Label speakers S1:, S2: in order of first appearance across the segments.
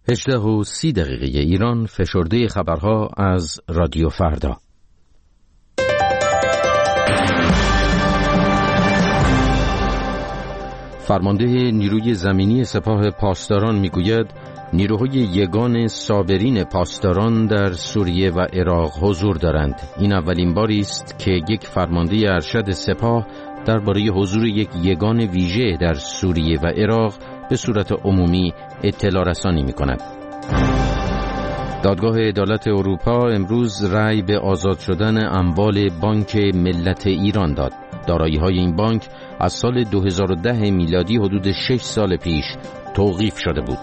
S1: 18:30 ایران، فشرده خبرها از رادیو فردا. فرمانده نیروی زمینی سپاه پاسداران میگوید نیروهای یگان صابرین پاسداران در سوریه و عراق حضور دارند. این اولین باری است که یک فرمانده ارشد سپاه درباره حضور یک یگان ویژه در سوریه و عراق به صورت عمومی اطلاع رسانی می‌کند. دادگاه عدالت اروپا امروز رأی به آزاد شدن اموال بانک ملت ایران داد. دارایی‌های این بانک از سال 2010 میلادی حدود 6 سال پیش توقیف شده بود.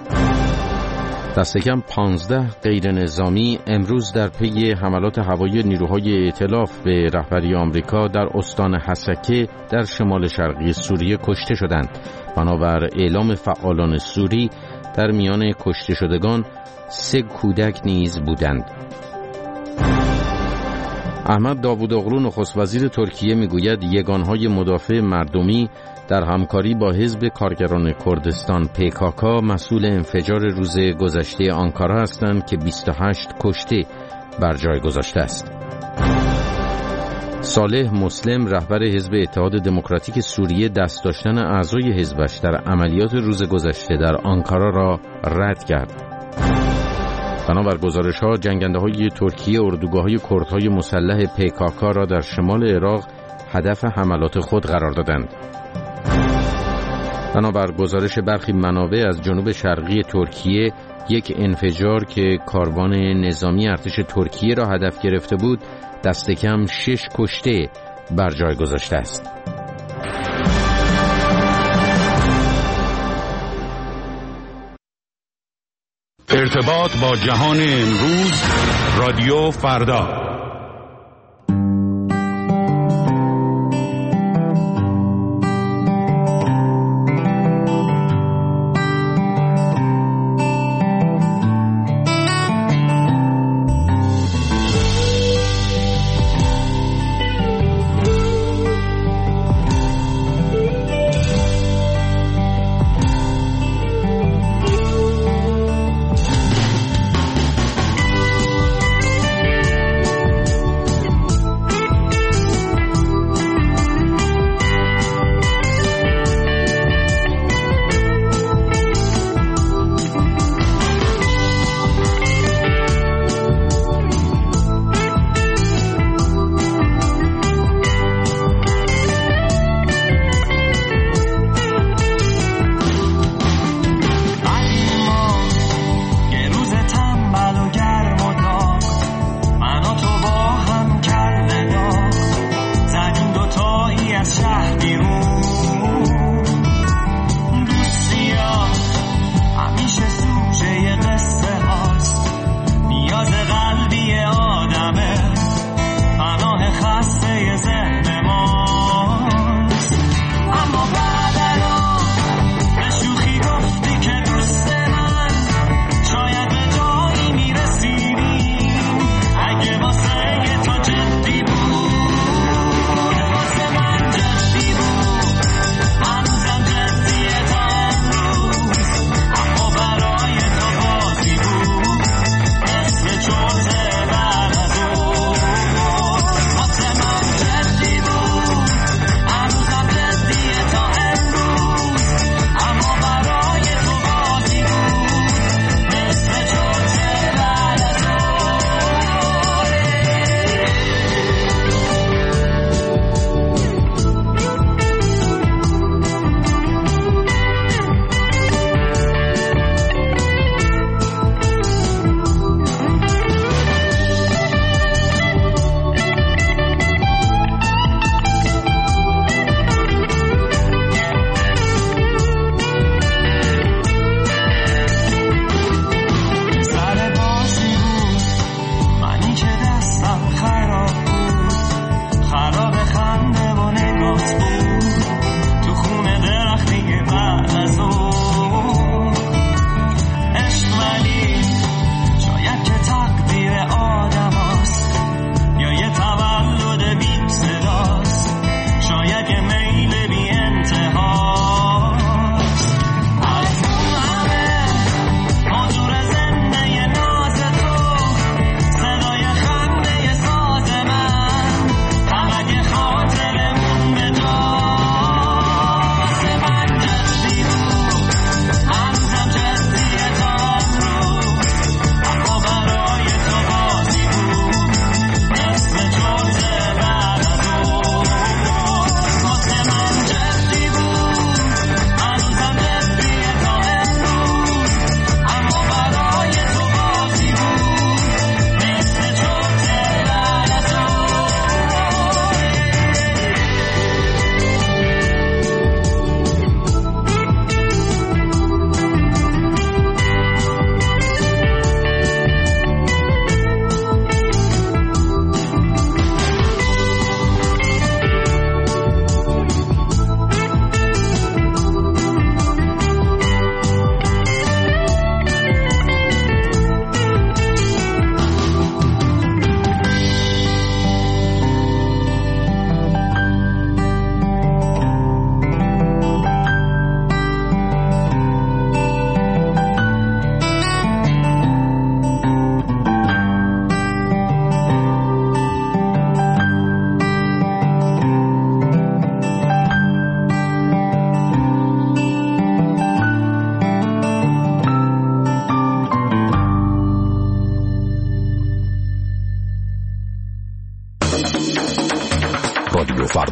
S1: دست کم 15 غیر نظامی امروز در پی حملات هوایی نیروهای ائتلاف به رهبری آمریکا در استان حسکه در شمال شرقی سوریه کشته شدند. بنابر اعلام فعالان سوری در میان کشته شدگان 3 کودک نیز بودند. احمد داوودوغلو نخست وزیر ترکیه میگوید یگانهای مدافع مردمی در همکاری با حزب کارگران کردستان PKK مسئول انفجار روز گذشته آنکارا هستند که 28 کشته بر جای گذاشته است. صالح مسلم رهبر حزب اتحاد دموکراتیک سوریه دست داشتن اعضای حزبش در عملیات روز گذشته در آنکارا را رد کرد. بنابر گزارش‌ها جنگنده‌های ترکیه اردوگاه‌های کردهای مسلح PKK را در شمال عراق هدف حملات خود قرار دادند. بنابر گزارش برخی منابع از جنوب شرقی ترکیه، یک انفجار که کاروان نظامی ارتش ترکیه را هدف گرفته بود، دست کم 6 کشته بر جای گذاشته است.
S2: ارتباط با جهان امروز، رادیو فردا.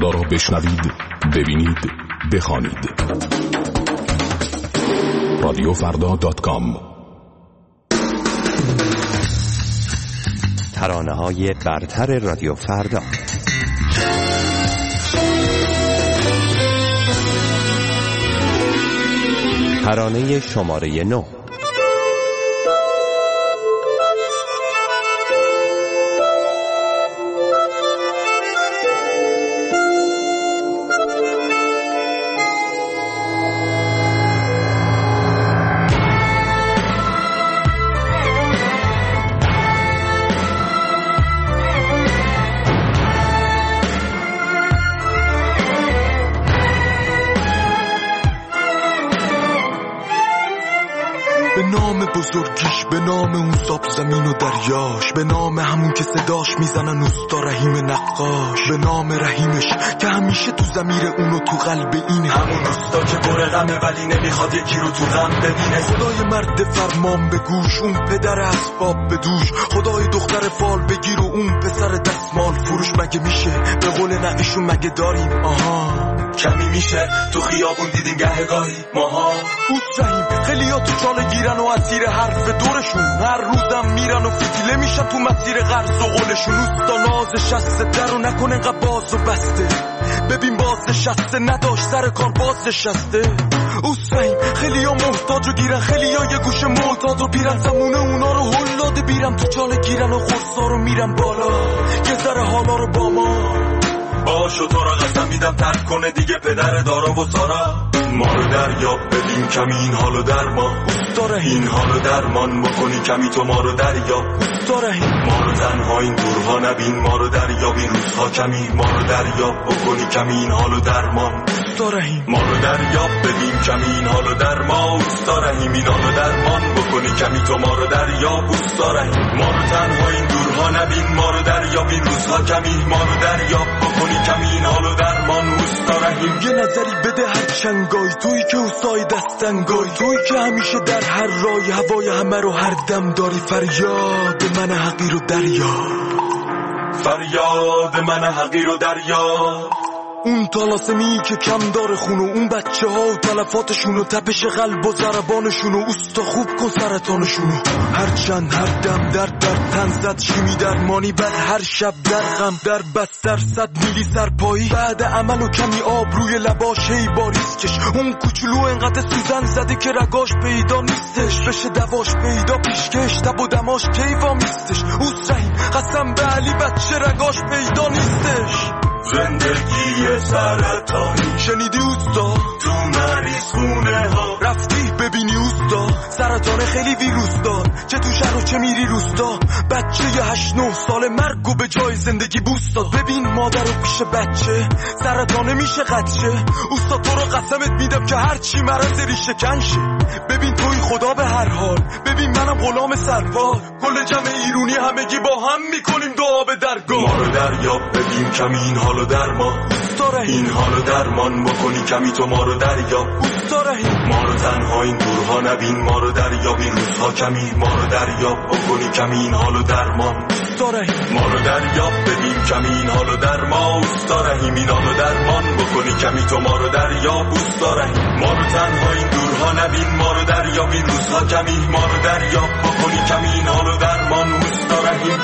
S3: فردا را بشنوید، ببینید، بخوانید. رادیوفردا.com.
S4: ترانه‌های برتر رادیو فردا. ترانه شماره 9.
S5: به نام بزرگیش، به نام اون ساب زمین و دریاش، به نام همون که صداش میزنن اوستا رحیم نقاش، به نام رحیمش که همیشه تو ضمیر اونو تو قلب اینه، همون اوستا که پر غمه ولی نمیخواد یکی رو تو غم ببینه. خدای مرد فرمان به گوش، اون پدر اسباب به دوش، خدای دختر فال بگیر و اون پسر دستمال فروش. مگه میشه به قول نقیشون مگه داریم آها کمی میشه تو خیابون دیدیم گهگاهی ماها اوست رحیم. خیلی ها تو چاله گیرن و اسیر حرف دورشون، هر روزم میرن و فتیله میشن تو مسیر قرض و قولشون. اوستا ناز شسته در و نکن انقدر باز و بسته، ببین باز نشسته نداشت سر کار باز نشسته. اوست رحیم خیلی ها محتاج و گیرن، خیلی ها یه گوشه معتاد و بیرن، زمونه اونا رو هلاده بیرم تو چاله گیرن و خورسا رو میرن بالا یه ذره حالا رو با ما باشو. تو را قسم میدم ترک کنه دیگه پدر دارا و سارا، ما رو دریاب ببین کمی این حالو درمان. اوستا رحیم این حالو درمان بکنی کمی تو ما رو دریاب. اوستا رحیم ما رو تنها این دورها نبین، ما رو دریاب این روزها کمی، ما رو دریاب بکنی کمی این حالو درمان. اوستا رحیم ما رو دریاب ببین کمی این حالو درمان. اوستا رحیم این حالو درمان بکنی کمی تو ما رو دریاب. اوستا رحیم ما رو تنها این دورها نبین، ما رو دریاب این روزها کمی، ما رو دریاب بکنی کمی این حالو درمان. اوستا رحیم یه نظری بده هر چنگای، تویی که اوستای دستنگای، تویی که همیشه در هر رای هوای همه رو هر دم داری. فریاد من حقیر و دریا، فریاد من حقیر و دریا. اون طلاسمی که کم داره خونو، اون بچه ها و تلفاتشونو، تپش قلب و ضربانشونو، اوستا خوب کن سرطانشونو. هر چند هر دم در تن زد شیمی درمانی، بعد هر شب در غم در بستر 100 میلی سرپایی، بعد عمل و کمی آب روی لباش هی باریز کش. اون کوچولو انقدر سوزن زده که رگاش پیدا نیستش، بشه دواش پیدا پیشکش تب و دماش کیوا میستش. اوست رحیم قسم به علی بچه رگاش پیدا نیستش. زندگی سرطانی شنیدی اوستا؟ تو مریض خونه ها رفتی ببینی اوستا؟ سرطان خیلی ویروس دار، چه تو شهر و چه میری روستا. بچه 8-9 ساله مرگو به جای زندگی بوست داد. ببین مادر رو پیش بچه سرطانه میشه قدشه. اوستا تو رو قسمت میدم که هرچی مرض ریشه کنشه. ببین توی خدا به هر حال، ببین منم غلام سرپال، کل جمع ایرونی همگی با هم میکنیم دعا به درگاه. ما رو دریاب ببین کمی این حالو درمان. اوستا رحیم این حالو درمان بکنی کمی تو ما رو دریاب. اوستا رحیم ما رو تنها این دورها نبین، ما رو دریاب این روزها کمی، ما رو دریاب بکنی کمی این حالو درمان. اوستا رحیم ما رو دریاب ببین کمی این حالو درمان. اوستا رحیم این حالو درمان بکنی کمی تو ما رو دریاب. اوستا رحیم ما رو تنها این دورها نبین، ما رو دریاب این روزها کمی، ما رو دریاب بکنی کمی این حالو درمان. اوستا رحیم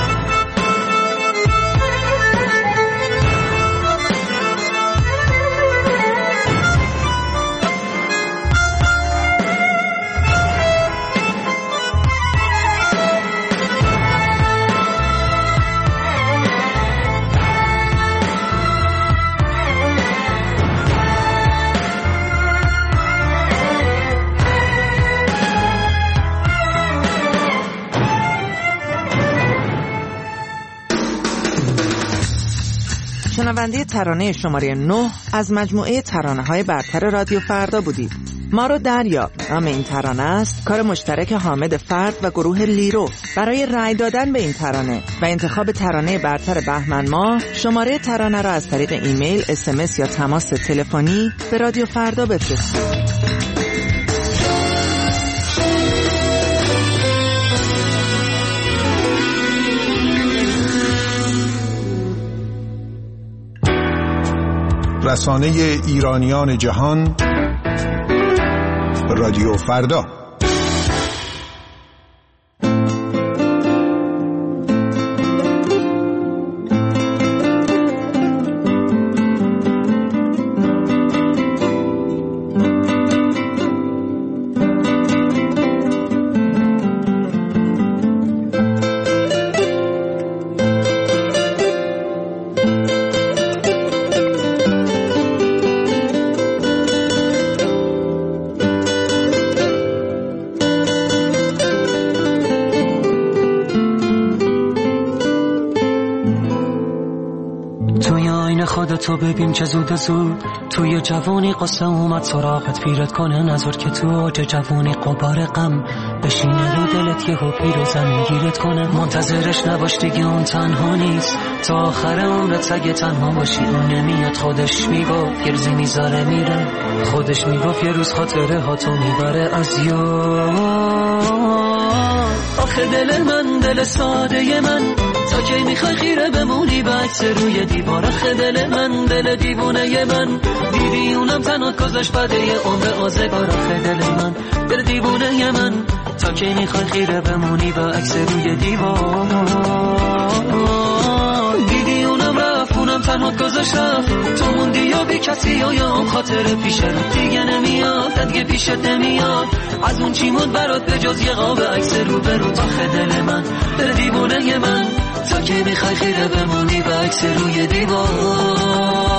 S6: شنونده ترانه شماره 9 از مجموعه ترانه‌های برتر رادیو فردا بودید. ما رو دریاب نام این ترانه است، کار مشترک حامد فرد و گروه لیرو. برای رأی دادن به این ترانه و انتخاب ترانه برتر بهمن ماه، شماره ترانه را از طریق ایمیل، SMS یا تماس تلفنی به رادیو فردا بفرستید.
S7: رسانه ایرانیان جهان، رادیو فردا.
S8: تو ببین چه زود زود توی جوانی قصه اومد سراغت، پیرت کنه نظر که تو اوج جوانی قبار غم بشینه رو دلت، یهو پیر و زمین گیرت کنه. منتظرش نباش دیگه اون تنها نیست، تا آخر عمرت اگه تنها باشی اون نمیاد. خودش میگفت گرزی میذاره میره، خودش میگفت یه روز خاطره ها تو میبره از آخه دل من دل ساده من، تا کی میخوای خیره بمونی به عکس روی دیوار؟ آخه دل من دل دیوونه من، دیدی اونم تنات گذاشت بده یه عمر آزگار. آخه دل من دل دیوونه من، تا کی میخوای خیره بمونی به عکس روی دیوار؟ دیدی اونم رفت اونم تنات گذاشت رفت، تو موندی یا بی کسی و یا اون خاطر پیش رو دیگه نمیاد، دیگه پیشت نمیاد. از اون چی موند برات به جز یه قاب عکس رو به رو؟ آخه دل من دل دیوونه من، تا کی میخوای خیره بمونی به عکس روی دیوار؟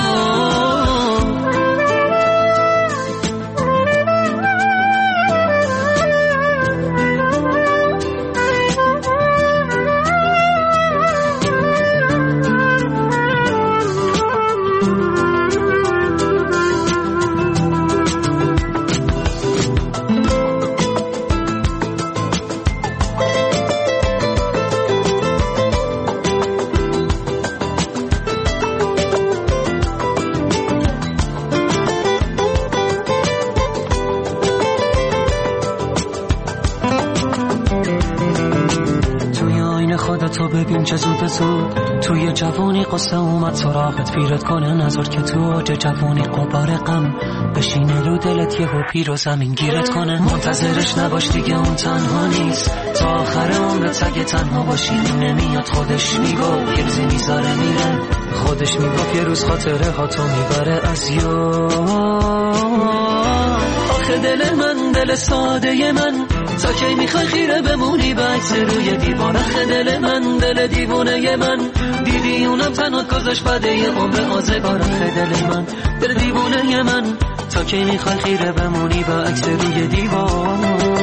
S8: تو ببین چه زود زود توی جوانی قصه اومد سراغت، پیرت کنه نظر که تو اوج جوانی قبار غم بشینه رو دلت، یهو پیر و زمین گیرت کنه. منتظرش نباش دیگه اون تنها نیست، تا آخر عمرت اگه تنها باشی نمیاد. خودش میگفت گرزی میذاره میره، خودش میگفت یه روز خاطره ها تو میبره از آخه دل من دل ساده من، تا کی میخوای خیره بمونی به عکس روی دیوار؟ آخه دل من دل دیوونه من، دیدی اونم تنات گذاشت بده یه عمر آزگار. آخه دل من دل دیوونه من، تا کی میخوای خیره بمونی به عکس روی دیوار؟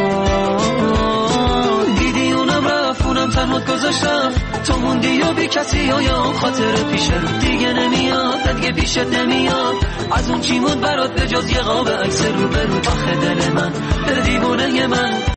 S8: دیدی اونم رفت اونم تنات گذاشت رفت، تو موندی یا بی کسی و یا اون خاطر پیش رو دیگه نمیاد، دیگه پیشت نمیاد. از اون چی موند برات به جز یه قاب عکس رو به رو؟ آخه دل من دل دیوونه من.